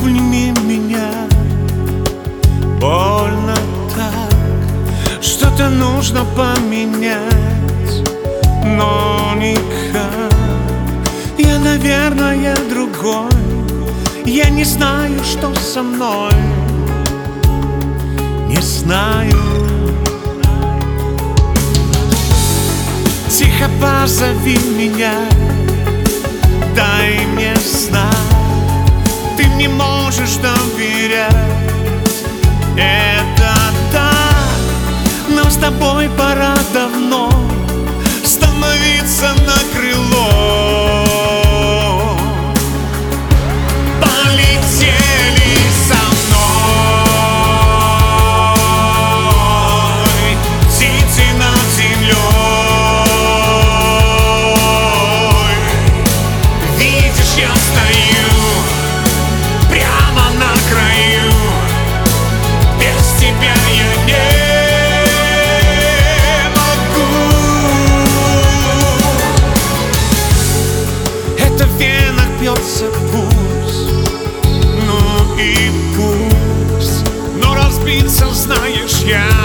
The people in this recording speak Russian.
обними меня. Больно так, что-то нужно поменять, но никак. Я, наверное, другой. Я не знаю, что со мной. Не знаю. Тихо позови меня, дай мне знать. Ты мне можешь доверять. Это так, нам с тобой пора давно становиться на крыло. Полетели со мной птицы над землей. Видишь, я стою прямо на краю. Без тебя я не могу. Это в венах бьется пульс, ну и пусть, но разбиться, знаешь, я